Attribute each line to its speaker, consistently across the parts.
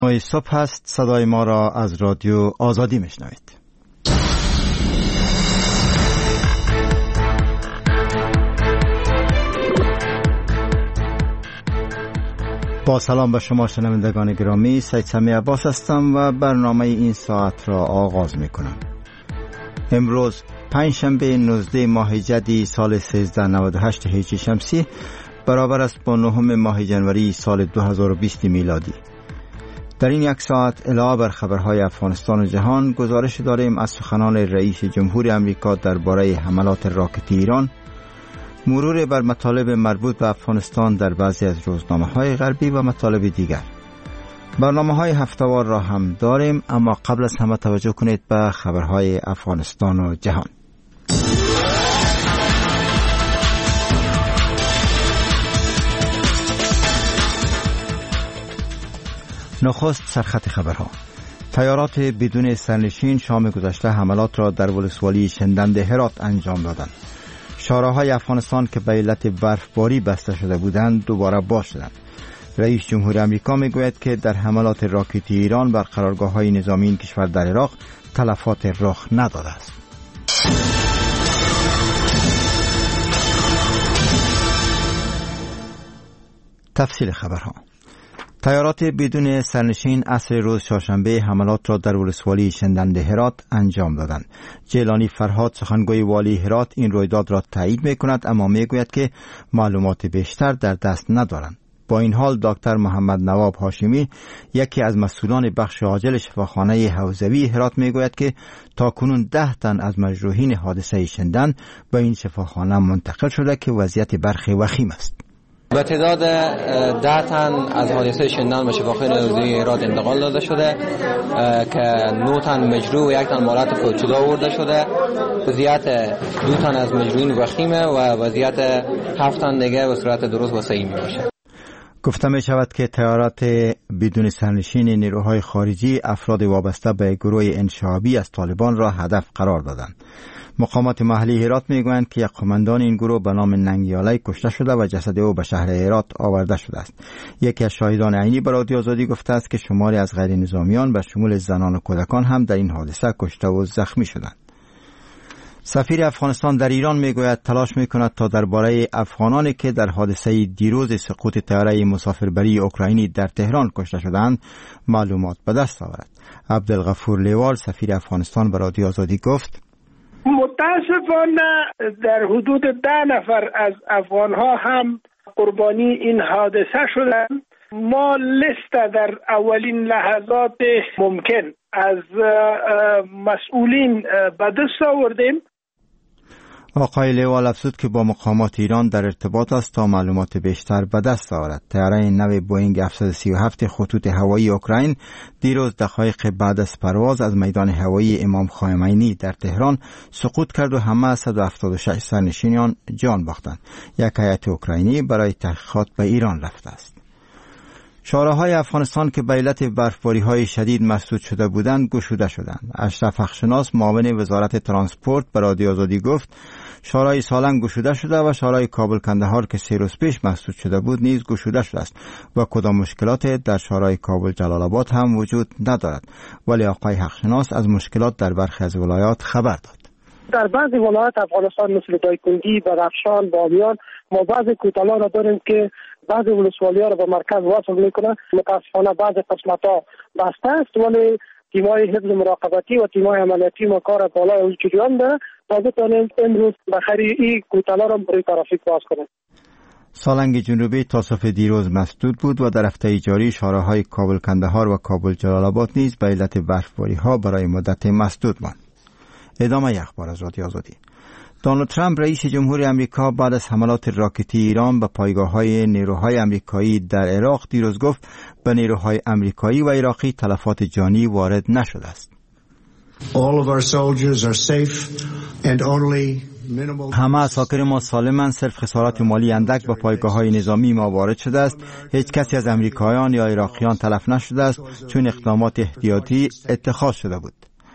Speaker 1: صبح هست. صدای ما را از رادیو آزادی میشنوید. با سلام به شما شنوندگان گرامی، سید سمی عباس هستم و برنامه این ساعت را آغاز میکنم. امروز پنجشنبه 19 ماه جدی سال 1398 هجری شمسی برابر است با 9 ماه جنوری سال 2020 میلادی. در این یک ساعت علاوه بر خبرهای افغانستان و جهان گزارش داریم از سخنان رئیس جمهور امریکا درباره حملات راکتی ایران، مرور بر مطالب مربوط به افغانستان در بعضی از روزنامه‌های غربی و مطالب دیگر. برنامه‌های هفته‌وار را هم داریم، اما قبل از همه توجه کنید به خبرهای افغانستان و جهان. نخست سرخط خبرها. طیارات بدون سرنشین شام گذشته حملات را در ولسوالی شندند هرات انجام دادند. شاهراهای افغانستان که به علت برفباری بسته شده بودند دوباره باز شدند. رئیس جمهور امریکا میگوید که در حملات راکتی ایران بر قرارگاه‌های نظامی این کشور در عراق تلفات رخ نداده است. تفصیل خبرها. طیارات بدون سرنشین عصر روز چهارشنبه حملات را در ولسوالی شندند هرات انجام دادند. جیلانی فرهاد سخنگوی والی هرات این رویداد را تایید می‌کند، اما میگوید که معلومات بیشتر در دست ندارند. با این حال دکتر محمد نواب هاشمی، یکی از مسئولان بخش عاجل شفاخانه حوزوی هرات، میگوید که تاکنون 10 تن از مجروحین حادثه شندند به این شفاخانه منتقل شده که وضعیت برخی وخیم است.
Speaker 2: به تعداد 10 تن از حادثه شندن به شفاخانه حوزوی هرات انتقال داده شده که 9 تن مجروح و 1 تن مالات فوت‌شده آورده شده. وضعیت 2 تن از مجروحین وخیمه و وضعیت 7 تن دیگه به صورت درست و صحیح میباشه.
Speaker 1: گفته می شود که طیارات بدون سرنشین نیروهای خارجی افراد وابسته به گروه انشعابی از طالبان را هدف قرار دادند. مقامات محلی هرات میگویند که یک قماندان این گروه به نام ننگیالی کشته شده و جسد او به شهر هرات آورده شده است. یکی از شاهدان عینی به رادیو آزادی گفته است که شماری از غیر نظامیان به شمول زنان و کودکان هم در این حادثه کشته و زخمی شدند. سفیر افغانستان در ایران میگوید تلاش میکند تا درباره افغانانی که در حادثه دیروز سقوط طیاره مسافربری اوکراینی در تهران کشته شدند معلومات به دست آورد. عبدالغفور لیوال سفیر افغانستان به رادیو آزادی گفت:
Speaker 3: متاسفانه در حدود 10 نفر از افغانها هم قربانی این حادثه شدند. ما لیست در اولین لحظات ممکن از مسئولین به دست آوردیم.
Speaker 1: آقای لیوال افزود که با مقامات ایران در ارتباط است تا معلومات بیشتر به دست آورد. طیاره نو بوئینگ 737 خطوط هوایی اوکراین دیروز دقایق بعد از پرواز از میدان هوایی امام خمینی در تهران سقوط کرد و همه 176 سرنشینان جان باختند. یک هیئت اوکراینی برای تحقیقات به ایران رفته است. شاهراهای افغانستان که به علت برفباری‌های شدید مسدود شده بودند گشوده شدند. اشرف حقشناس معاون وزارت ترانسپورت به رادیو آزادی گفت شاهرای سالنگ گشوده شده و شاهرای کابل کندهار که 3 روز پیش مسدود شده بود نیز گشوده شده است و کدام مشکلات در شاهرای کابل جلال آباد هم وجود ندارد، ولی آقای حقشناس از مشکلات در برخی از ولایات خبر داد.
Speaker 4: در بعضی ولایات افغانستان مثل دایکنډي، بدخشان، بامیان ما بعضی کوتالا را داریم که بعضی ولسوالی‌ها را به مرکز وصل میکنه. متاسفانه بعضی قسمت‌ها بسته است، ولی تیم‌های حفظ مراقبتی و تیم‌های عملیاتی ما کار بالای جریان داره تا بتوانیم امروز بخری این کوتالا را برای ترافیک باز کنیم.
Speaker 1: سالنگ جنوبی تا صبح دیروز مسدود بود و در هفته جاری شاهراهای کابل کندهار و کابل جلال آباد نیز به علت برفباری‌ها برای مدت مسدود ماند. ادامه اخبار از رادیو آزادی. دونالد ترامپ رئیس جمهور امریکا بعد از حملات راکتی ایران به پایگاه‌های نیروهای امریکایی در عراق دیروز گفت به نیروهای امریکایی و عراقی تلفات جانی وارد نشده است. همه اساکر ما سالمند، صرف خسارات مالی اندک به پایگاه‌های نظامی ما وارد شده است. هیچ کسی از امریکاییان یا عراقیان تلف نشده است چون اقدامات احتیاطی اتخاذ شده بود.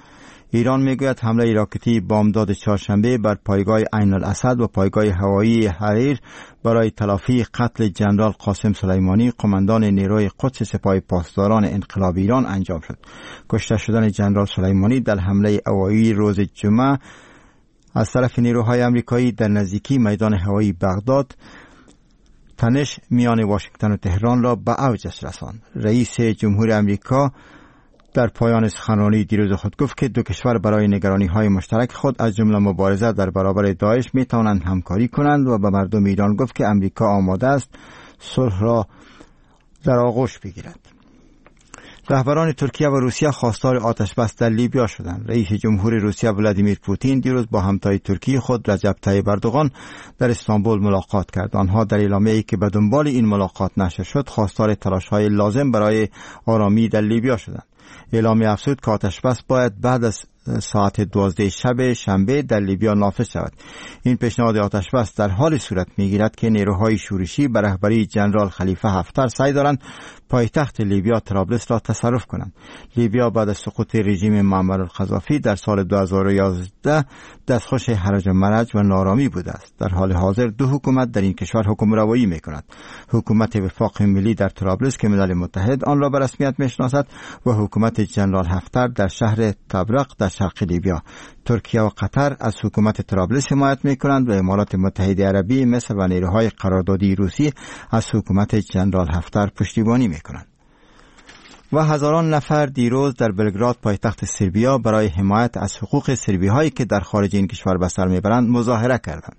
Speaker 1: ایران میگوید حمله راکتی بامداد چهارشنبه بر پایگاه عین الاسد و پایگاه هوایی حریر برای تلافی قتل ژنرال قاسم سلیمانی قماندان نیروی قدس سپاه پاسداران انقلاب ایران انجام شد. کشته شدن ژنرال سلیمانی در حمله هوایی روز جمعه از طرف نیروهای آمریکایی در نزدیکی میدان هوایی بغداد تنش میان واشنگتن و تهران را به اوج رساند. رئیس جمهور آمریکا در پایان سخنرانی دیروز خود گفت که دو کشور برای نگرانی‌های مشترک خود از جمله مبارزه در برابر داعش می‌توانند همکاری کنند و به مردم ایران گفت که آمریکا آماده است صلح را در آغوش بگیرد. رهبران ترکیه و روسیه خواستار آتشبس در لیبیا شدند. رئیس جمهور روسیه ولادیمیر پوتین دیروز با همتای ترکی خود رجب طیب اردوغان در استانبول ملاقات کرد. آنها در اعلامیه‌ای که به دنبال این ملاقات نشر شد خواستار تلاش‌های لازم برای آرامی در لیبیا شدند. اعلامیه افزود که آتشبس باید بعد از ساعت 12 شب شنبه در لیبیا نافذ شود. این پیشنهاد آتشبس در حال صورت میگیرد که نیروهای شورشی به رهبری ژنرال خلیفه حفتر سعی دارند پایتخت لیبیا طرابلس را تصرف کنند. لیبیا بعد از سقوط رژیم معمر القذافی در سال 2011 دستخوش هرج و مرج و نارامی بوده است. در حال حاضر دو حکومت در این کشور حکمروایی می‌کند. حکومت وفاق ملی در طرابلس که ملل متحد آن را به رسمیت می‌شناسد و حکومت ژنرال حفتر در شهر طبرق در شرق لیبیا. ترکیه و قطر از حکومت طرابلس حمایت می‌کنند و امارات متحده عربی مصر و نیروهای قراردادی روسی از حکومت ژنرال حفتر پشتیبانی می‌کنند. و هزاران نفر دیروز در بلگراد پایتخت سربیا برای حمایت از حقوق سربی‌هایی که در خارج این کشور به سر می‌برند مظاهره کردند.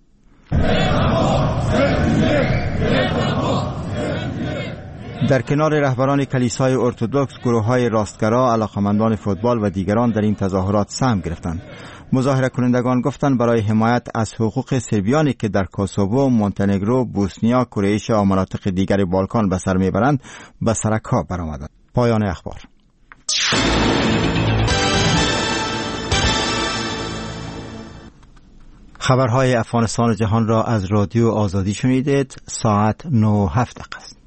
Speaker 1: در کنار رهبران کلیسای ارتدوکس، گروه‌های راستگرا، علاقمندان فوتبال و دیگران در این تظاهرات سهم گرفتند. مظاهره کنندگان گفتند برای حمایت از حقوق سربیانی که در کوسوو، مونتنگرو، بوسنیا، کرواتیا و مناطق دیگر بالکان به سر میبرند به سرک‌ها برآمدند. پایان اخبار. خبرهای افغانستان و جهان را از رادیو آزادی شنیدید. ساعت 9:07 است.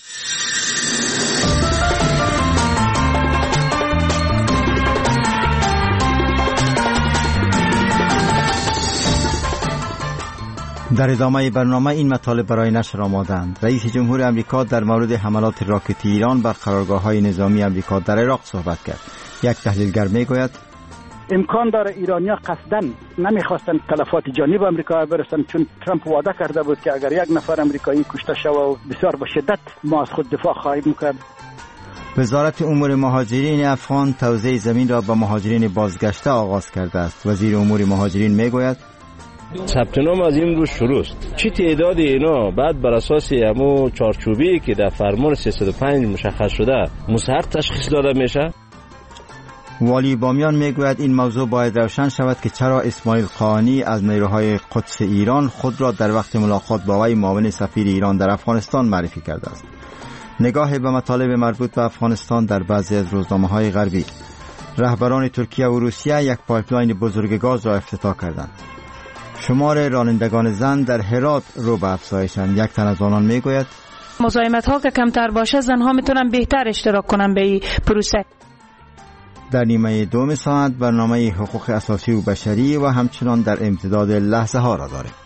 Speaker 1: در ادامه برنامه این مطالب برای نشر آماده‌اند. رئیس جمهور آمریکا در مورد حملات راکتی ایران بر قرارگاه‌های نظامی آمریکا در عراق صحبت کرد. یک تحلیلگر میگوید
Speaker 5: امکان داره ایرانیا قصداً نمیخواستن تلفات جانی به آمریکا برسن، چون ترامپ وعده کرده بود که اگر یک نفر آمریکایی کشته شود و بسیار به شدت ما از خود دفاع خواهیم می‌کرد.
Speaker 1: وزارت امور مهاجرین افغان توزیع زمین را به مهاجرین بازگشته آغاز کرده است. وزیر امور مهاجرین میگوید
Speaker 6: ثبت نام از امروز شروع است. چی تعداد اینا بعد بر اساس همو چارچوبی که در فرمان 305 مشخص شده مستحق تشخیص داده میشه.
Speaker 1: والی بامیان میگوید این موضوع باید روشن شود که چرا اسماعیل قانی از نیروهای قدس ایران خود را در وقت ملاقات با وی معاون سفیر ایران در افغانستان معرفی کرده است. نگاه به مطالب مربوط به افغانستان در بعضی از روزنامه‌های غربی. رهبران ترکیه و روسیه یک پایپلاین بزرگ گاز را افتتاح کردند. شمار رانندگان زن در هرات رو به افزایشند. یک تن از آنان میگوید
Speaker 7: مزاحمت ها که کمتر باشه زنها میتونن بهتر اشتراک کنن به این پروسه.
Speaker 1: در نیمه دوم ساعت برنامه حقوق اساسی و بشری و همچنان در امتداد لحظه ها را داریم.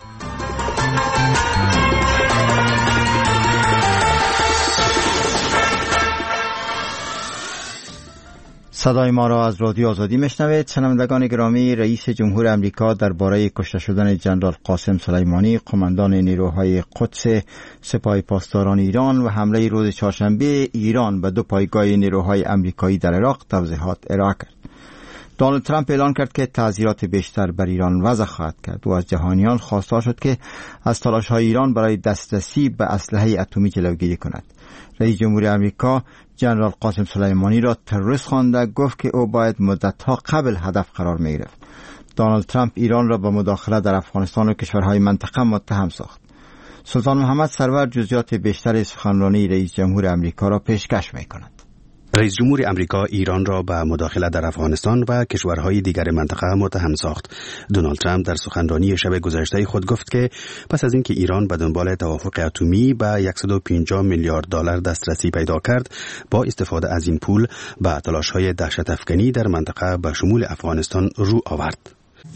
Speaker 1: صدای ما را از رادیو آزادی میشنوید. شنوندگان گرامی، رئیس جمهور آمریکا درباره کشته شدن ژنرال قاسم سلیمانی قماندان نیروهای قدس سپاه پاسداران ایران و حمله روز چهارشنبه ایران به دو پایگاه نیروهای آمریکایی در عراق توضیحات ارائه کرد. دونالد ترامپ اعلان کرد که تعزیرات بیشتر بر ایران وضع خواهد کرد و از جهانیان خواستار شد که از تلاش‌های ایران برای دسترسی به اسلحه اتمی جلوگیری کند. رئیس جمهور آمریکا ژنرال قاسم سلیمانی را تروریست خوانده، گفت که او باید مدت‌ها قبل هدف قرار می‌گرفت. دونالد ترامپ ایران را به مداخله در افغانستان و کشورهای منطقه متهم ساخت. سلطان محمد سرور جزئیات بیشتر سخنرانی رئیس جمهور آمریکا را پیشکش می‌کند.
Speaker 8: رئیس جمهور امریکا ایران را به مداخله در افغانستان و کشورهای دیگر منطقه متهم ساخت. دونالد ترامپ در سخنرانی شب گذشته خود گفت که پس از اینکه ایران به دنبال توافق اتمی به 150 میلیارد دلار دسترسی پیدا کرد، با استفاده از این پول به تلاش‌های دهشت افکنی در منطقه به شمول افغانستان رو آورد.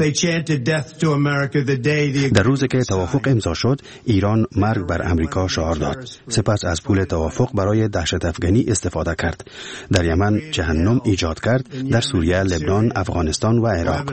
Speaker 8: در روزی که توافق امضا شد، ایران مرگ بر امریکا شعار داد. سپس از پول توافق برای دهشت افکنی استفاده کرد. در یمن جهنم ایجاد کرد، در سوریه، لبنان، افغانستان و عراق.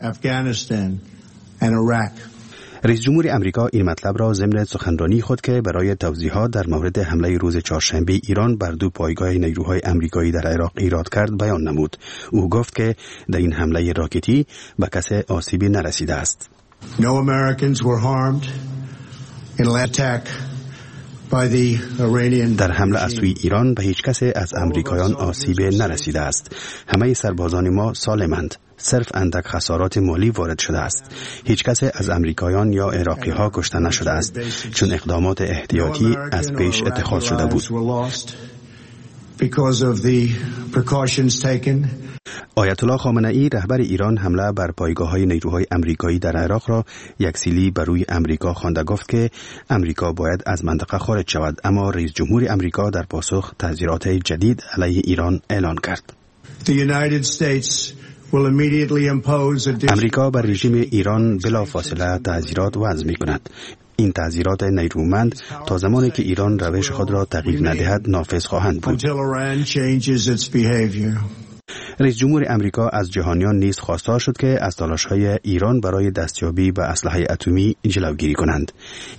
Speaker 8: رئیس جمهور امریکا این مطلب را ضمن سخنرانی خود که برای توضیحات در مورد حمله روز چهارشنبه ایران بر دو پایگاه نیروهای امریکایی در عراق ایراد کرد بیان نمود. او گفت که در این حمله راکتی به کسی آسیبی نرسیده است.
Speaker 9: No Americans were harmed in an attack by the Iranian.
Speaker 8: در حمله از سوی ایران به هیچ کسی از امریکایان آسیبی نرسیده است. همه سربازان ما سالمند. صرف اندک خسارات مالی وارد شده است. هیچ کسی از امریکایان یا عراقی ها کشته نشده است، چون اقدامات احتیاطی از پیش اتخاذ شده بود. آیت الله خامنه ای رهبر ایران حمله بر پایگاه‌های نیروهای امریکایی در عراق را یک سیلی بر روی امریکا خوانده گفت که امریکا باید از منطقه خارج شود، اما رئیس جمهور امریکا در پاسخ تحذیرات جدید علیه ایران اعلان کرد. امریکا بر رژیم ایران بلافاصله تحذیرات وضع می‌کند. این تحذیرات نیرومند تا زمانی که ایران روش خود را تغییر ندهد نافذ خواهند بود. رئیس جمهور امریکا از جهانیان نیز خواستار شد که از تلاش‌های ایران برای دستیابی به اسلحه اتمی جلوگیری کنند.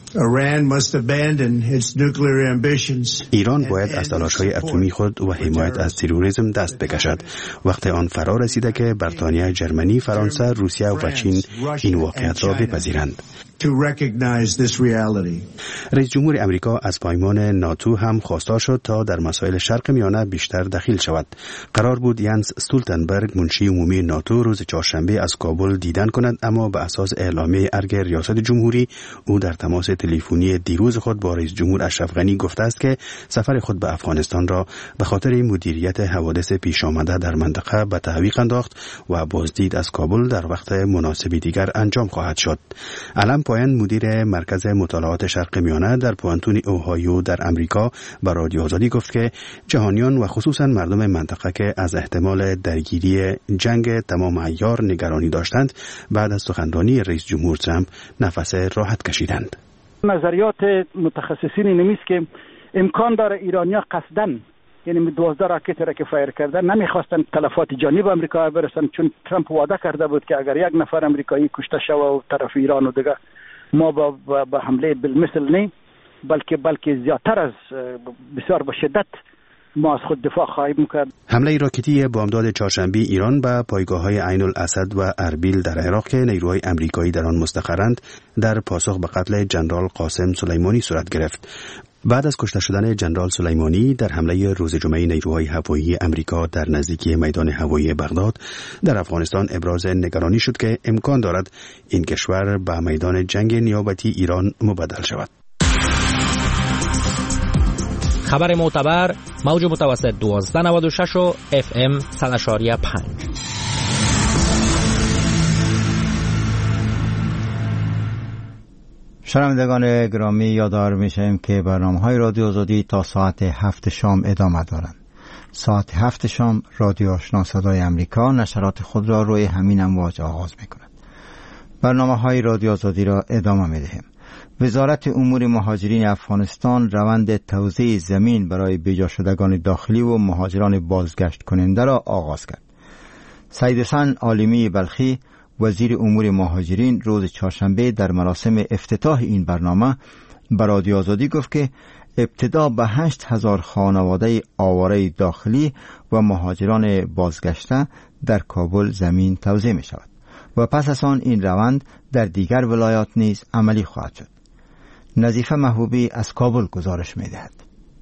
Speaker 8: ایران باید از تلاش‌های اتمی خود و حمایت از تروریسم دست بکشد. وقت آن فرا رسیده که بریتانیا، ژرمنی، فرانسه، روسیه و چین این واقعیت را بپذیرند. رئیس جمهور امریکا از پیمان ناتو هم خواستار شد تا در مسائل شرق میانه بیشتر دخیل شود. قرار بود ینس استولتنبرگ منشی عمومی ناتو روز چهارشنبه از کابل دیدن کند، اما به اساس اعلامیه ارگ ریاست جمهوری او در تماس تلفنی دیروز خود با رئیس جمهور اشرف غنی گفته است که سفر خود به افغانستان را به خاطر مدیریت حوادث پیش آمده در منطقه به تعویق انداخت و بازدید از کابل در وقت مناسب دیگر انجام خواهد شد. علم پایان مدیر مرکز مطالعات شرق میانه در پوانتون اوهایو در امریکا به رادیو آزادی گفت که جهانیان و خصوصا مردم منطقه که از احتمال درگیری جنگ تمام عیار نگرانی داشتند، بعد از سخنرانی رئیس جمهور ترامپ نفس راحت کشیدند.
Speaker 5: نظریات متخصصین نمیست که امکان داره ایرانیا قصدن، یعنی 12 راکت را که فایر کردن نمیخواستن تلفات جانی به امریکا برسن، چون ترامپ وعده کرده بود که اگر یک نفر امریکایی کشته شود و طرف ایران و دیگه ما با حمله بالمثل نه، بلکه زیادتر از بسیار با شدت ما از خود دفاع خواهیم کرد.
Speaker 8: حمله راکتی بامداد چهارشنبه ایران به پایگاه‌های عین الاسد و اربیل در عراق که نیروهای امریکایی در آن مستقرند در پاسخ به قتل ژنرال قاسم سلیمانی صورت گرفت. بعد از کشته شدن ژنرال سلیمانی در حمله روز جمعه نیروهای هوایی امریکا در نزدیکی میدان هوایی بغداد در افغانستان ابراز نگرانی شد که امکان دارد این کشور به میدان جنگ نیابتی ایران مبدل شود.
Speaker 10: خبر معتبر موج متوسط 1296 و FM 100.5.
Speaker 1: شنوندگان گرامی، یادآور میشیم که برنامه‌های رادیو آزادی تا ساعت 7 شام ادامه دارند. ساعت 7 شام رادیو آشنا صدای امریکا نشرات خود را روی همین امواج آغاز می‌کند. برنامه‌های رادیو آزادی را ادامه می‌دهیم. وزارت امور مهاجرین افغانستان روند توزیع زمین برای بیجا شدگان داخلی و مهاجران بازگشت کننده را آغاز کرد. سید حسن عالمی بلخی وزیر امور مهاجرین روز چهارشنبه در مراسم افتتاح این برنامه به رادیو آزادی گفت که ابتدا به 8,000 خانواده آواره داخلی و مهاجران بازگشته در کابل زمین توزیع می شود و پس از آن این روند در دیگر ولایات نیز عملی خواهد شد. نظیفه محبوبی از کابل گزارش می دهد.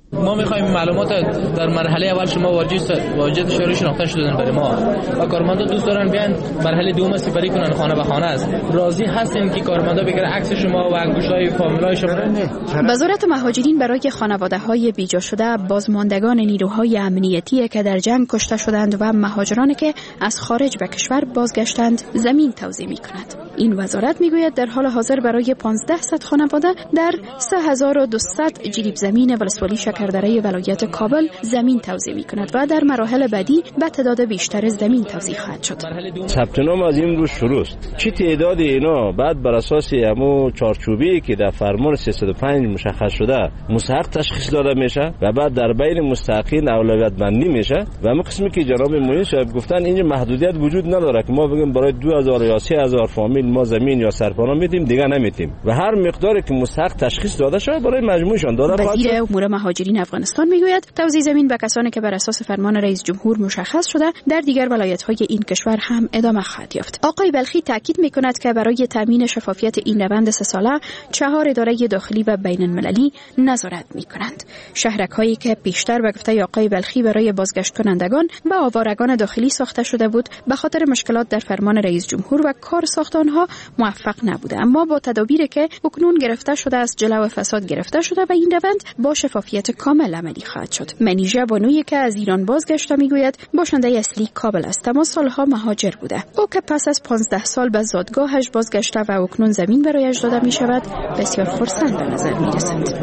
Speaker 11: ما می‌خوایم معلومات در مرحله اول شما واجد شهری شناخته شدن برای ما و کارمندا دوست دارن بیان مرحله دوم سپری کنن خانه به خانه است. راضی هستین که کارمندا بگیره عکس شما و انگشتای فامیلای شما؟
Speaker 12: وزارت مهاجرین برای خانواده‌های بیجا شده، بازماندگان نیروهای امنیتی که در جنگ کشته شدند و مهاجرانی که از خارج به کشور بازگشتند زمین توزیع می‌کند. این وزارت میگوید در حال حاضر برای 1500 خانواده در 3200 جریب زمین ولسوالی شکردره ولایت کابل زمین توزیع می‌کند و در مراحل بعدی به تعداد بیشتر زمین توزیع خواهد شد.
Speaker 6: ثبت نام از این روز شروع است. چه تعداد اینا بعد بر اساس همو چارچوبی که در فرمان 305 مشخص شده مستحق تشخیص داده میشه و بعد در بین مستحقین اولویت بندی میشه و همون قسمی که جناب معین صاحب گفتن اینجا محدودیت وجود نداره که ما بگیم برای 2000 یا 3000 فامیل ما زمین یا سرپناه میدیم دیگه نمیدیم و هر مقداری که مستحق تشخیص داده شده برای مجموعشان داده خواهد شد.
Speaker 12: وزیر امور مهاجرین افغانستان میگوید توزیع زمین به کسانی که بر اساس فرمان رئیس جمهور مشخص شده در دیگر ولایت‌های این کشور هم ادامه خواهد یافت. آقای بلخی تاکید میکند که برای تامین شفافیت این روند 3 ساله 4 اداره داخلی و بین المللی نظارت میکنند. شهرک‌هایی که پیشتر به گفته آقای بلخی برای بازگشت کنندگان به آوارگان داخلی ساخته شده بود به خاطر مشکلات در فرمان رئیس جمهور و کار ساخت آنها موفق نبوده، اما با تدابیری که اکنون گرفته شده است جلو فساد گرفته شده و این روند با شفافیت کامل عملی خواهد شد. منیژه بانویی که از ایران بازگشته میگوید باشنده اصلی کابل است اما سالها مهاجر بوده. او که پس از 15 سال به زادگاهش بازگشته و اکنون زمین برایش داده می شود بسیار خرسند به نظر می رسد.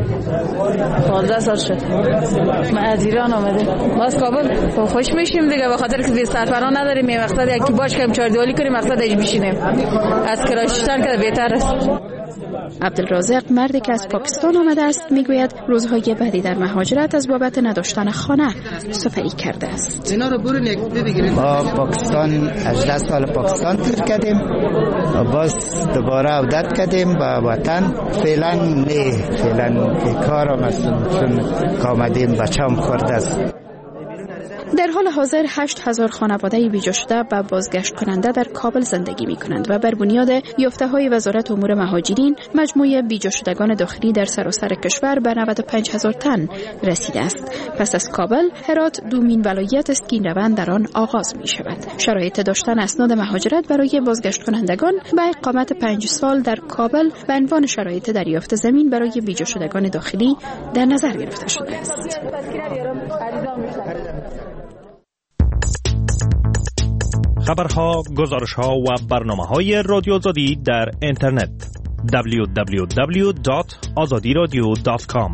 Speaker 7: 15 سال شد من از ایران آمده باز کابل خوش میشیم دیگه به خاطر که بی سرپناه نداریم. یه مقصد یکی باش کنیم چهاردیوالی کنیم مقصد ایش بشینیم از کرایشتن که بهتر است.
Speaker 12: عبدالرازق مردی که از پاکستان آمده است میگوید روزهای بعدی در مهاجرت از بابت نداشتن خانه سفری کرده است.
Speaker 13: ما پاکستان 18 سال پاکستان تیر کردیم و باز دوباره عودت کردیم به وطن. فعلا کارم است چون آمدیم بچه‌ام خورده است.
Speaker 12: در حال حاضر 8000 خانواده بیجا شده و بازگشت کننده در کابل زندگی می کنند و بر بنیاد یافته‌های وزارت امور مهاجرین مجموع بیجا شدگان داخلی در سراسر کشور به 95000 تن رسیده است. پس از کابل، هرات دومین ولایت است که این روند در آن آغاز می شود. شرایط داشتن اسناد مهاجرت برای بازگشت کنندگان به اقامت 5 سال در کابل به عنوان شرایط دریافت زمین برای بیجا شدگان داخلی در نظر گرفته شده است.
Speaker 14: خبرها، گزارش‌ها و برنامه‌های رادیو آزادی در اینترنت www.azadiradio.com.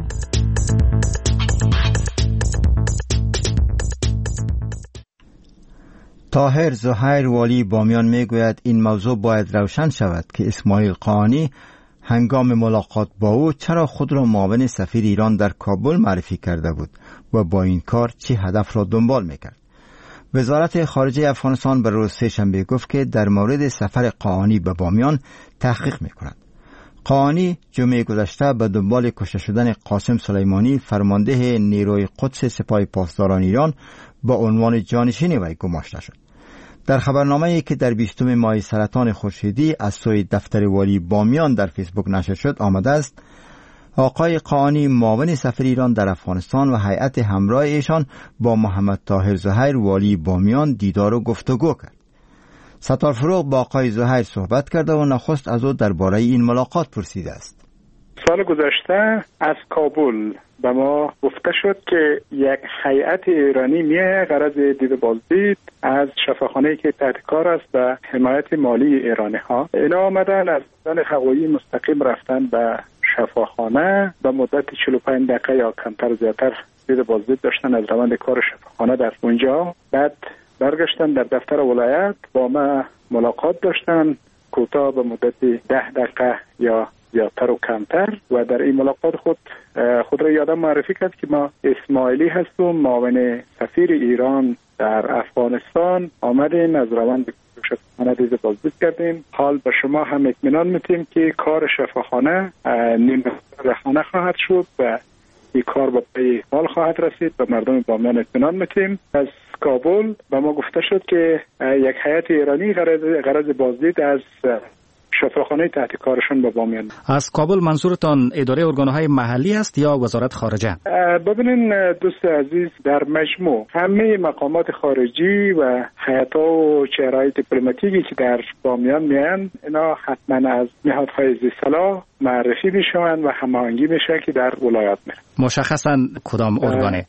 Speaker 1: طاهر زهیر والی بامیان میگوید این موضوع باید روشن شود که اسماعیل قانی هنگام ملاقات با او چرا خود را معاون سفیر ایران در کابل معرفی کرده بود و با این کار چه هدف را دنبال میکرد. وزارت خارجه افغانستان به روز سه‌شنبه گفت که در مورد سفر قانی به بامیان تحقیق میکند. قانی جمعه گذشته به دنبال کشته شدن قاسم سلیمانی فرمانده نیروی قدس سپاه پاسداران ایران با عنوان جانشین وی گماشته شد. در خبرنامه‌ای که در 20 ماه سرطان خورشیدی از سوی دفتر والی بامیان در فیسبوک نشر شد آمده است آقای قانی معاون سفیر ایران در افغانستان و هیئت همراه ایشان با محمد طاهر زهیر والی بامیان دیدار و گفتگو کرد. ستار فروغ با آقای زهیر صحبت کرده و نخست از او درباره این ملاقات پرسیده است.
Speaker 3: سال گذشته از کابل به ما گفته شد که یک هیئت ایرانی میه غرض دید بازدید از شفاخانه‌ای که تحت کار است و حمایت مالی ایرانی ها. اینا آمدن از راه هوایی مستقیم رفتن به شفاخانه به مدت 45 دقیقه یا کمتر زیادتر دید بازدید داشتن از روند کار شفاخانه در اونجا. بعد برگشتن در دفتر ولایت با ما ملاقات داشتن کوتاه به مدت 10 دقیقه یا زیادتر و کمتر و در این ملاقات خود را یادم معرفی کرد که ما اسماعیلی هستم، معاون سفیر ایران در افغانستان آمدیم از روند شفاخانه دید بازدید کردیم. حال به شما هم اطمینان میتیم که کار شفاخانه نیم خانه خواهد شد و این کار به پی حال خواهد رسید و مردم بامیان اطمینان میتیم. از کابل به ما گفته شد که یک هیئت ایرانی غرض بازدید از شفاخانه تحت کارشان به بامیان.
Speaker 5: از کابل منظورتان اداره ارگانهای محلی است یا وزارت خارجه؟
Speaker 3: ببینین دوست عزیز، در مجموع همه مقامات خارجی و هیئت‌ها و چهره‌های دیپلماتیکی که در بامیان میان، اینا حتما از نهادهای ذی‌صلاح معرفی میشوند و هماهنگی میشه که در ولایات میره.
Speaker 5: مشخصاً کدام ارگانه؟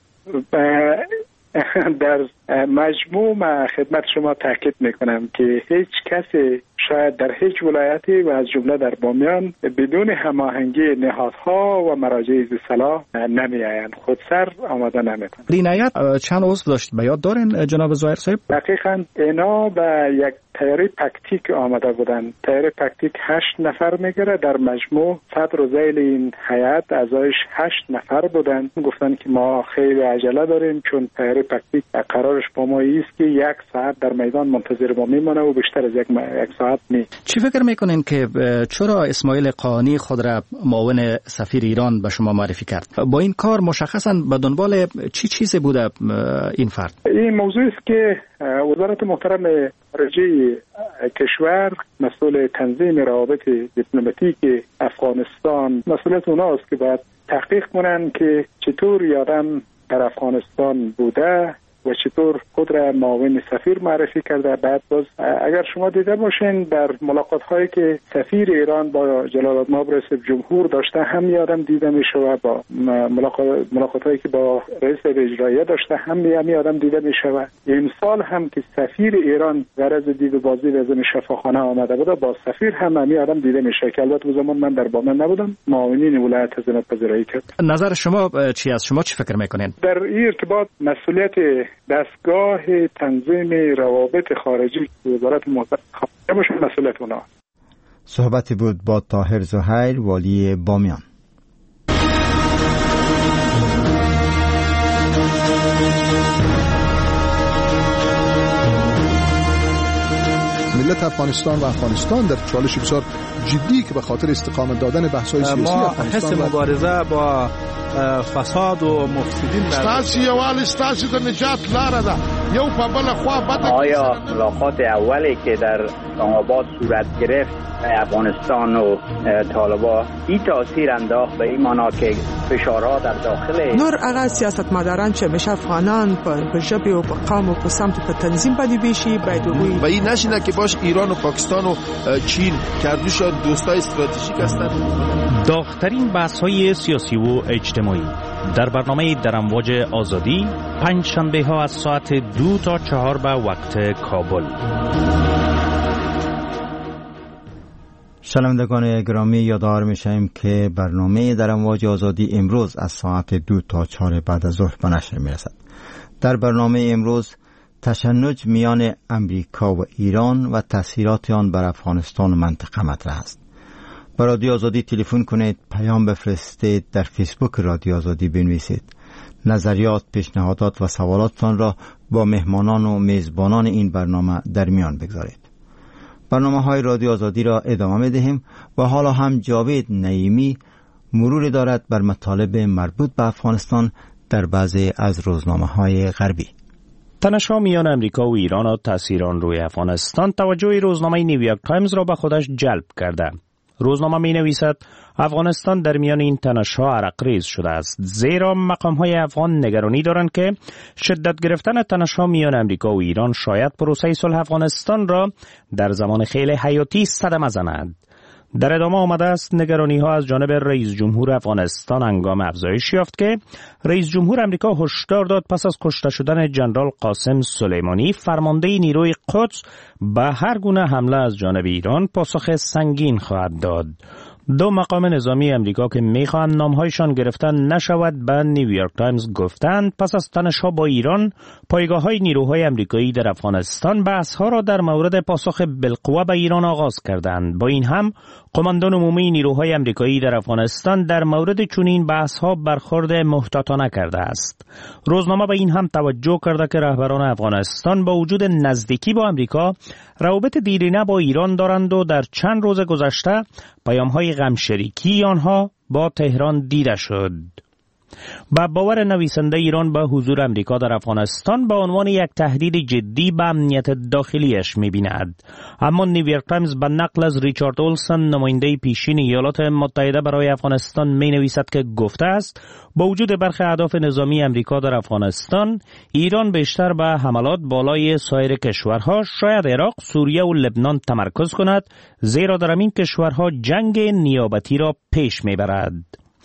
Speaker 3: در مجموع من خدمت شما تاکید میکنم که هیچ کسی شاید در هیچ ولایتی و از جمله در بامیان بدون هماهنگی نهادها و مراجع ذی‌صلاح نمیآیند، خودسر آماده نمیکنند.
Speaker 5: این هیئت چند عضو داشت به یاد دارین جناب ظاهر صاحب؟
Speaker 3: دقیقاً اینا به یک تیاری تاکتیک آمده بودند. تیاری تاکتیک 8 نفر میگیره. در مجموع صدر و ذیل این هیئت اعضایش 8 نفر بودند. گفتن که ما خیلی عجله داریم چون تیاری تاکتیک قرارش با ما است که 1 ساعت در میدان منتظر ما میمونه و بیشتر از 1 ساعت نیست.
Speaker 5: چی فکر میکنین که چرا اسماعیل قانی خود را معاون سفیر ایران به شما معرفی کرد؟ با این کار مشخصاً به دنبال چی چیزی بوده این فرد؟
Speaker 3: این موضوع است که وزارت محترم خارجه کشور مسئول تنظیم روابط دیپلماتیک افغانستان، مسئولیت اوناست که باید تحقیق کنن که چطور یادم در افغانستان بوده و چطور خود را معاون سفیر معرفی کرده. بعد باز اگر شما دیده باشین در ملاقات هایی که سفیر ایران با جلال‌المآب رئیس جمهور داشته هم یادم دیده میشه و با ملاقات هایی که با رئیس اجرایی داشته هم یادم دیده میشه و امسال هم که سفیر ایران غرض دید بازی رزم شفاخانه آمده بوده با سفیر هم یادم دیده میشه که البته اون زمان من در بامیان نبودم، معاونین ولایت هزینه پذیرایی کرد.
Speaker 5: نظر شما چی است؟ شما چی فکر میکنین؟
Speaker 3: در این ارتباط مسئولیت دستگاه تنظیم روابط خارجی وزارت محترم خارجه باشه، مسئولیت اونا.
Speaker 1: صحبتی بود با طاهر زهیر، والی بامیان.
Speaker 15: ملت افغانستان و افغانستان در چالش بسیار جدی که به خاطر استقامت دادن بحث‌های سیاسی افغانستان
Speaker 16: ما حس مبارزه با فساد و مفسدین
Speaker 17: ستاسو یوال ستاسو د نجات لاره ده. یو په بل خوا بده.
Speaker 18: آیا ملاقات اولی که در آباد صورت گرفت افغانستان و طالبان این تاثیر انداخت به این معنا که فشارها در داخل
Speaker 19: نور هغه سیاستمداران چې همیشه افغانان په ژبې او په قوم او په سمت په تنظیم باندې بیشي باید وي
Speaker 17: و این نشینه که باش ایران و پاکستان و چین کردوش دوستای استراتژیک هستند.
Speaker 14: داغ‌ترین بحث‌های سیاسی و اجتماعی در برنامه در امواج آزادی پنج شنبه ها از ساعت 2 تا 4 به وقت کابل.
Speaker 1: شنوندگان گرامی، یادآور میشیم که برنامه در امواج آزادی امروز از ساعت 2 تا 4 بعد از ظهر به نشر میرسد. در برنامه امروز تشنج میان امریکا و ایران و تأثیرات آن بر افغانستان و منطقه مطرح است. به رادیو آزادی تلفن کنید، پیام بفرستید، در فیسبوک رادیو آزادی بنویسید. نظریات، پیشنهادات و سوالاتتان را با مهمانان و میزبانان این برنامه در میان بگذارید. برنامه‌های رادیو آزادی را ادامه می‌دهیم و حالا هم جاوید نعیمی مروری دارد بر مطالب مربوط به افغانستان در بعضی از روزنامه‌های غربی.
Speaker 14: تنش‌ها میان امریکا و ایران و تأثیر آن روی افغانستان توجه روزنامه نیویورک تایمز را به خودش جلب کرده. روزنامه می‌نویسد افغانستان در میان این تنش‌ها عرق‌ریز شده است، زیرا مقام‌های افغان نگرانی دارند که شدت گرفتن تنش‌ها میان امریکا و ایران شاید پروسه صلح افغانستان را در زمان خیلی حیاتی صدمه زند. در ادامه آمده است نگرانی‌ها از جانب رئیس جمهور افغانستان هنگام افزایش یافت که رئیس جمهور امریکا هشدار داد پس از کشته شدن جنرال قاسم سلیمانی فرمانده نیروی قدس به هر گونه حمله از جانب ایران پاسخ سنگین خواهد داد. دو مقام نظامی امریکا که میخواهند نامهایشان گرفته نشود به نیویورک تایمز گفتند پس از تنش‌ها با ایران پایگاه‌های نیروهای امریکایی در افغانستان بحث‌ها را در مورد پاسخ بالقوه به ایران آغاز کردند. با این هم قماندان عمومی نیروهای امریکایی در افغانستان در مورد چنین بحث‌ها برخورد محتاطانه کرده است. روزنامه به این هم توجه کرده که رهبران افغانستان با وجود نزدیکی با امریکا روابط دیرینه با ایران دارند و در چند روز گذشته پیام‌های غمشریکی آنها با تهران دیده شد. با باور نویسنده ایران به حضور امریکا در افغانستان به عنوان یک تهدید جدی به امنیت داخلیش می‌بیند. اما نیویورک تایمز به نقل از ریچارد اولسن نماینده پیشین ایالات متحده برای افغانستان می‌نویسد که گفته است با وجود برخی اهداف نظامی امریکا در افغانستان، ایران بیشتر به حملات بالای سایر کشورها شاید عراق، سوریه و لبنان تمرکز کند، زیرا در این کشورها جنگ نیابتی را پیش می‌برد.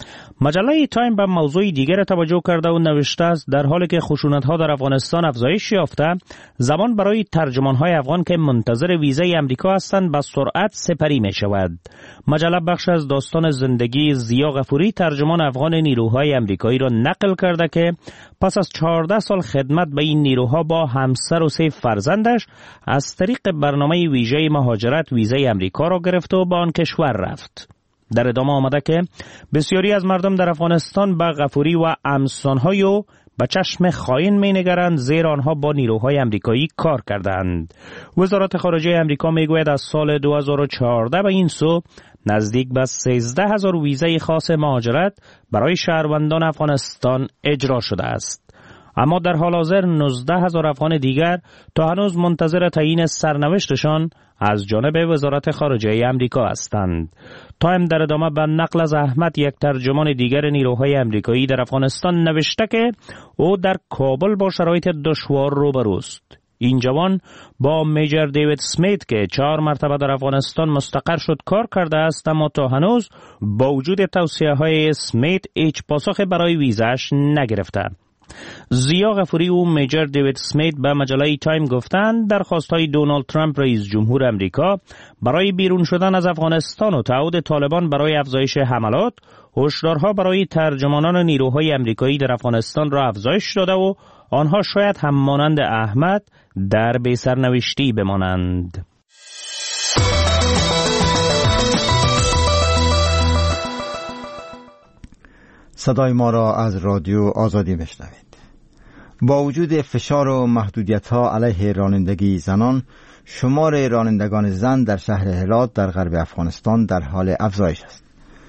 Speaker 14: مجله تایم به موضوع دیگر توجه کرده و نوشته است در حالی که خشونت‌ها در افغانستان افزایش یافته، زمان برای ترجمان‌های افغان که منتظر ویزای امریکا هستند به سرعت سپری می‌شود. مجله بخش از داستان زندگی ضیا غفوری، ترجمان افغان نیروهای امریکایی را نقل کرده که پس از 14 سال خدمت به این نیروها با همسر و 3 فرزندش از طریق برنامه ویژه مهاجرت ویزای امریکا را گرفت و به آن کشور رفت. در ادامه آمده که بسیاری از مردم در افغانستان به غفوری و امثال‌های او به چشم خائن می‌نگرند، زیرا آنها با نیروهای امریکایی کار کردند. وزارت خارجه امریکا میگوید از سال 2014 به این سو نزدیک به 13,000 ویزای خاص مهاجرت برای شهروندان افغانستان اجرا شده است. اما در حال حاضر 19,000 افغان دیگر تا هنوز منتظر تعیین سرنوشتشان از جانب وزارت خارجه امریکا هستند. تایم در ادامه به نقل از احمد، یک ترجمان دیگر نیروهای امریکایی در افغانستان، نوشته که او در کابل با شرایط دشوار روبروست. این جوان با میجر دیوید سمیت که 4 مرتبه در افغانستان مستقر شد کار کرده است، اما تا هنوز با وجود توصیه‌های سمیت هیچ پاسخ برای ویزاش نگرفته. ضیا غفوری و میجر دیوید سمیت به مجله تایم گفتند درخواست‌های دونالد ترامپ رئیس جمهور امریکا برای بیرون شدن از افغانستان و تعهد طالبان برای افزایش حملات، هشدارها برای ترجمانان نیروهای امریکایی در افغانستان را افزایش داده و آنها شاید هم مانند احمد در بی‌سرنوشتی بمانند.
Speaker 1: صدای ما را از رادیو آزادی میشنوید. با وجود فشار و محدودیت‌ها علیه رانندگی زنان، شمار رانندگان زن در شهر هرات در غرب افغانستان در حال افزایش است.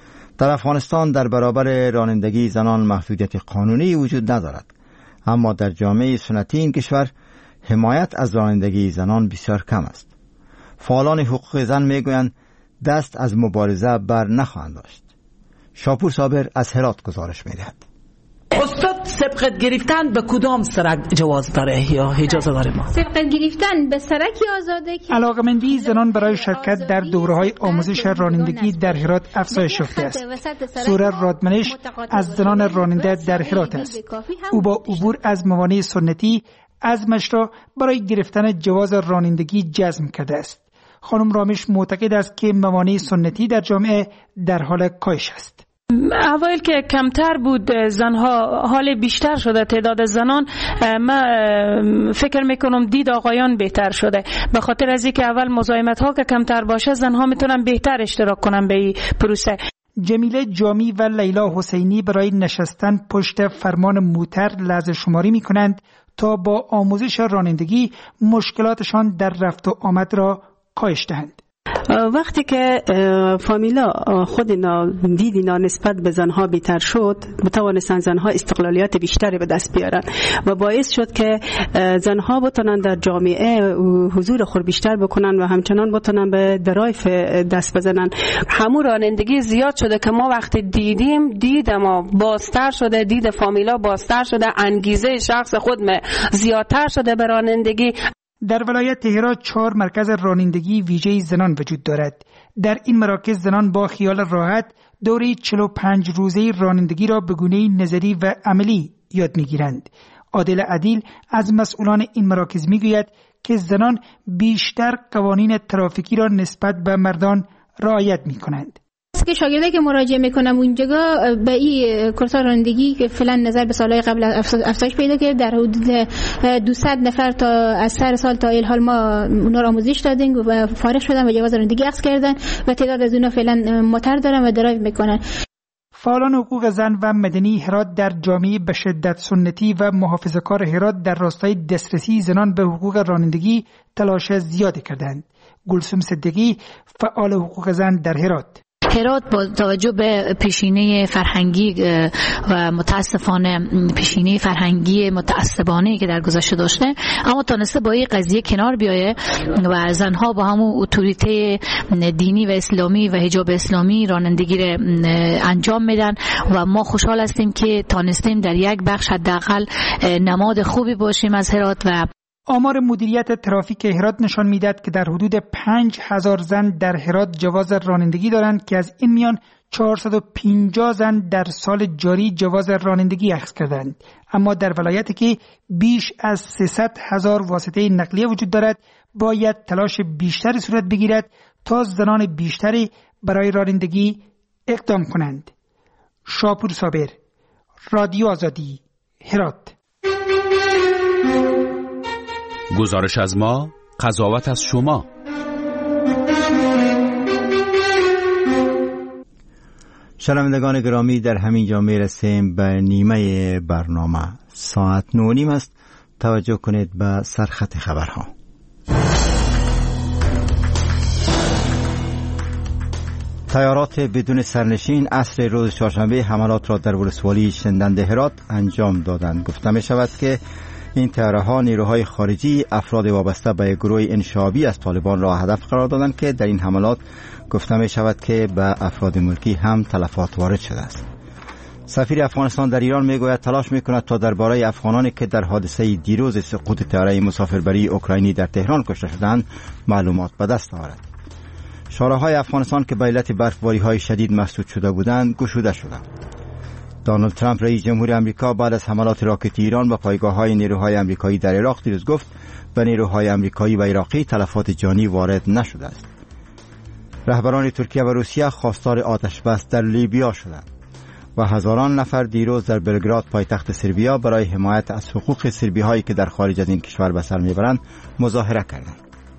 Speaker 1: در افغانستان در برابر رانندگی زنان محدودیت قانونی وجود ندارد، اما در جامعه سنتی این کشور حمایت از رانندگی زنان بسیار کم است. فعالان حقوق زن میگویند دست از مبارزه بر نخواهند داشت. شاپور صابر از هرات گزارش می‌دهد.
Speaker 20: استاد، سبقت گرفتن به کدام سرک جواز داره یا اجازه داره؟ ما
Speaker 12: سبقت گرفتن به سرکی آزاده که
Speaker 21: علاقمندی زنان برای شرکت در دوره‌های آموزش رانندگی در هرات افزایش یافته است. سوره رادمنش از زنان راننده در هرات است. او با عبور از موانع سنتی عزمش را برای گرفتن جواز رانندگی جزم کرده است. خانم رامش معتقد است که موانع سنتی در جامعه در حال کاهش است.
Speaker 22: اوایل که کمتر بود زنها، حال بیشتر شده تعداد زنان. من فکر میکنم دید آقایان بهتر شده، به خاطر از اینکه اول مزاحمت ها که کمتر باشه زنها میتونن بهتر اشتراک کنن به این پروسه.
Speaker 21: جمیله جامی و لیلا حسینی برای نشستن پشت فرمان موتر لحظه شماری میکنند تا با آموزش رانندگی مشکلاتشان در رفت و آمد را کاهش دهند.
Speaker 23: وقتی که فامیلا خود دید اینا نسبت به زنها بیشتر شد، بتوانستن زنها استقلالیت بیشتری به دست بیارن و باعث شد که زنها بتونن در جامعه حضور خود بیشتر بکنن و همچنان بتونن به درایف دست بزنن.
Speaker 24: همون رانندگی زیاد شده که ما وقتی دید ما بازتر شده، دید فامیلا بازتر شده، انگیزه شخص خود زیادتر شده به رانندگی.
Speaker 21: در ولایت هرات 4 مرکز رانندگی ویژه زنان وجود دارد. در این مراکز زنان با خیال راحت دوره 45 روزه رانندگی را به گونه نظری و عملی یاد می‌گیرند. عادل عدیل از مسئولان این مراکز می‌گوید که زنان بیشتر قوانین ترافیکی را نسبت به مردان رعایت می‌کنند.
Speaker 12: که شاگرده که مراجعه میکنم اونجا به این کورس رانندگی که فعلا نظر به سالهای قبل افزایش پیدا کرد، در حدود 200 نفر تا از سر سال تا الحال ما اونا را آموزش دادیم و فارغ شدن و جواز رانندگی اخذ کردن و تعداد از اونا فعلا موتر دارن و درایو میکنن.
Speaker 21: فعالان حقوق زن و مدنی هرات در جامعه به شدت سنتی و محافظه‌کار هرات در راستای دسترسی زنان به حقوق رانندگی تلاش زیادی کردند. گلسوم صدیقی، فعال حقوق زن در هرات:
Speaker 2: هرات با توجه به پیشینه فرهنگی و متاسفانه پیشینه فرهنگی متعصبانه که در گذشته داشته، اما تونسته با این قضیه کنار بیایه و زنها با همون اتوریته دینی و اسلامی و حجاب اسلامی رانندگی را انجام میدن و ما خوشحال هستیم که تونستیم در یک بخش حداقل نماد خوبی باشیم از هرات. و
Speaker 21: آمار مدیریت ترافیک هرات نشان میدهد که در حدود 5000 زن در هرات جواز رانندگی دارند که از این میان 450 زن در سال جاری جواز رانندگی اخذ کردند. اما در ولایتی که بیش از 300,000 واسطه نقلیه وجود دارد باید تلاش بیشتری صورت بگیرد تا زنان بیشتری برای رانندگی اقدام کنند. شاپور صابر، رادیو آزادی، هرات.
Speaker 4: گزارش از ما، قضاوت از شما.
Speaker 1: شنوندگان گرامی، در همین جا میرسیم به نیمه برنامه. ساعت 9:30 است. توجه کنید به سرخط خبرها. تیارات بدون سرنشین عصر روز چهارشنبه حملات را در ولسوالی شندند هرات انجام دادند. گفته می شود که این طیاره ها نیروهای خارجی افراد وابسته به گروه انشابی از طالبان را هدف قرار دادند که در این حملات گفته می شود که به افراد ملکی هم تلفات وارد شده است. سفیر افغانستان در ایران می گوید تلاش می کند تا درباره افغانانی که در حادثه دیروز سقوط طیاره مسافربری اوکراینی در تهران کشته شدند معلومات به دست آورد. شاهراهای افغانستان که به علت برفباری‌های شدید مسدود شده بودند گشوده شدند. دونالد ترامپ رئیس جمهور آمریکا بعد از حملات راکتی ایران به پایگاه‌های نیروهای آمریکایی در عراق دیروز گفت به نیروهای آمریکایی و عراقی تلفات جانی وارد نشده است. رهبران ترکیه و روسیه خواستار آتش بس در لیبیا شدند و هزاران نفر دیروز در بلگراد پایتخت سربیا برای حمایت از حقوق سربی‌هایی که در خارج از این کشور به سر میبرند مظاهره کردند.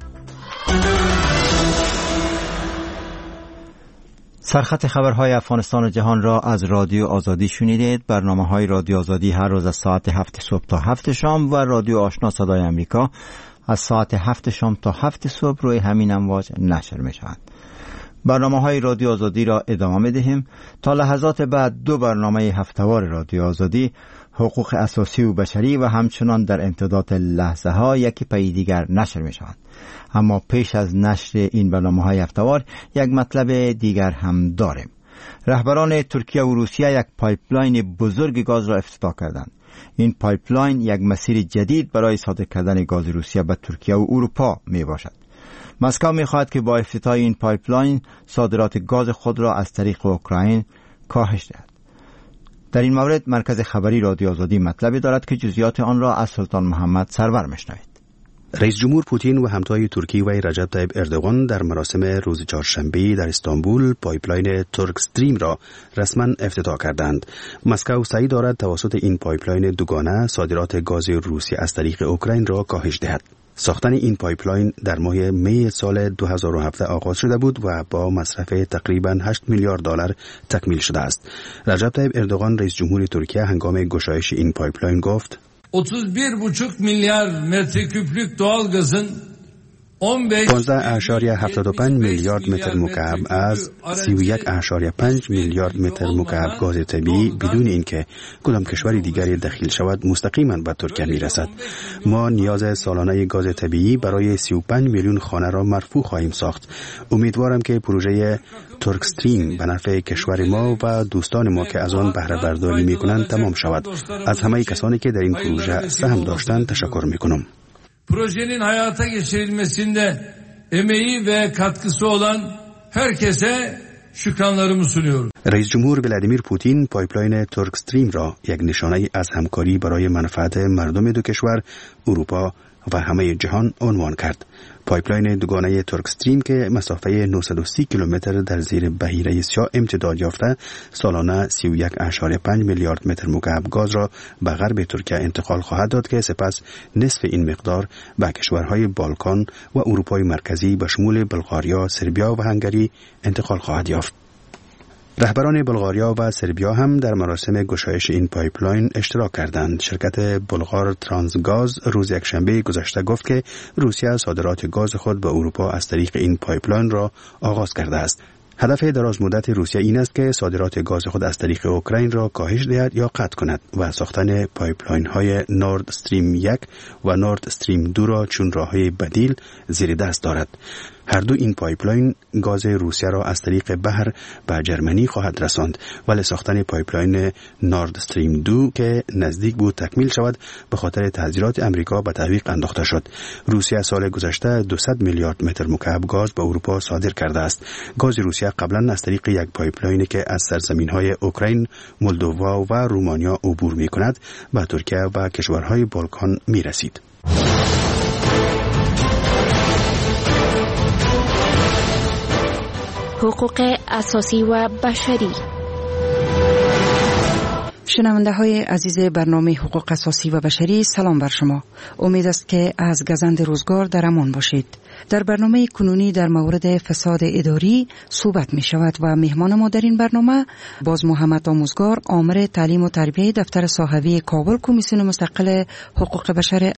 Speaker 1: سرخط خبرهای افغانستان و جهان را از رادیو آزادی شنیدید. برنامه‌های رادیو آزادی هر روز از ساعت 7 صبح تا 7 شام و رادیو آشنا صدای آمریکا از ساعت 7 شام تا 7 صبح روی همین امواج نشر می‌شوند. برنامه‌های رادیو آزادی را ادامه می‌دهیم. تا لحظات بعد دو برنامه هفته‌وار رادیو آزادی، حقوق اساسی و بشری و همچنان در امتداد لحظه‌ها یکی پی دیگر نشر می‌شوند. اما پیش از نشر این برنامه‌های هفته‌وار یک مطلب دیگر هم داریم. رهبران ترکیه و روسیه یک پایپلاین بزرگ گاز را افتتاح کردند. این پایپلاین یک مسیر جدید برای صادر کردن گاز روسیه به ترکیه و اروپا می باشد. مسکو می خواهد که با افتتاح این پایپلاین صادرات گاز خود را از طریق اوکراین کاهش دهد. در این مورد مرکز خبری رادیو آزادی مطلبی دارد که جزئیات آن را از سلطان محمد سرور میشنوید.
Speaker 8: رئیس جمهور پوتین و همتای ترکی و رجب طیب اردوغان در مراسم روز چهارشنبه در استانبول پایپلاین ترک استریم را رسما افتتاح کردند. مسکو سعی دارد توسط این پایپلاین دوگانه صادرات گاز روسیه از طریق اوکراین را کاهش دهد. ساختن این پایپلاین در ماه می سال 2017 آغاز شده بود و با مصرف تقریباً 8 میلیارد دلار تکمیل شده است. رجب طیب اردوغان رئیس جمهور ترکیه هنگام گشایش این پایپلاین گفت
Speaker 9: 31,5 milyar metreküplük doğalgazın
Speaker 8: 15.75 میلیارد متر مکعب از 31.5 میلیارد متر مکعب گاز طبیعی بدون اینکه کدام کشور دیگری دخیل شود مستقیما به ترکیه میرسد. ما نیاز سالانه گاز طبیعی برای 35 میلیون خانه را مرفوع خواهیم ساخت. امیدوارم که پروژه ترک استریم به نفع کشور ما و دوستان ما که از آن بهره برداری میکنند تمام شود. از همه کسانی که در این پروژه سهم داشتند تشکر میکنم.
Speaker 9: Projenin hayata geçirilmesinde emeği ve katkısı olan herkese şükranlarımı sunuyorum.
Speaker 8: رئیس جمهور ولادیمیر پوتین پایپلاین ترک استریم را یک نشانه از همکاری برای منفعت مردم دو کشور، اروپا و همه جهان عنوان کرد. پایپلاین دوگانه ترک استریم که مسافه 930 کیلومتر در زیر بحیره سیاه امتداد یافته، سالانه 31.5 میلیارد متر مکعب گاز را به غرب ترکیه انتقال خواهد داد که سپس نصف این مقدار به کشورهای بالکان و اروپای مرکزی به شمول بلغاریا، سربیا و هنگری انتقال خواهد یافت. رهبران بلغاریا و سربیا هم در مراسم گشایش این پایپلاین اشتراک کردند. شرکت بلغار ترانسگاز روز یکشنبه گذشته گفت که روسیه صادرات گاز خود به اروپا از طریق این پایپلاین را آغاز کرده است. هدف دراز مدت روسیه این است که صادرات گاز خود از طریق اوکراین را کاهش دهد یا قطع کند و ساختن پایپلاین های نورد استریم 1 و نورد استریم 2 را چون راههای بدیل زیر دست دارد. هر دو این پایپلاین گاز روسیه را از طریق بحر به جرمنی خواهد رساند، ولی ساختن پایپلاین نورد استریم 2 که نزدیک بود تکمیل شود به خاطر تحذیرات امریکا به تعویق انداخته شد. روسیه سال گذشته 200 میلیارد متر مکعب گاز به اروپا صادر کرده است. گاز روسیه قبلا از طریق یک پایپلاینی که از سرزمین‌های اوکراین، مولدووا و رومانیا عبور می‌کند به ترکیه و کشورهای بالکان می‌رسید.
Speaker 12: حقوق اساسی و بشری.
Speaker 6: شنونده های عزیز برنامه حقوق اساسی و بشری، سلام بر شما. امید است که از گزند روزگار در امان باشید. در برنامه کنونی در مورد فساد اداری صحبت می شود و مهمان ما در این برنامه باز محمد آموزگار، آمر تعلیم و تربیه دفتر صاحبی کابل کمیسیون مستقل حقوق بشر